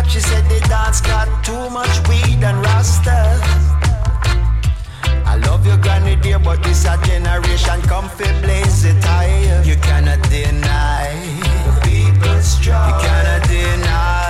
She said the dance got too much weed and rasta. I love your granny dear, but this a generation come fi blaze it high. You cannot deny the people's struggle. You cannot deny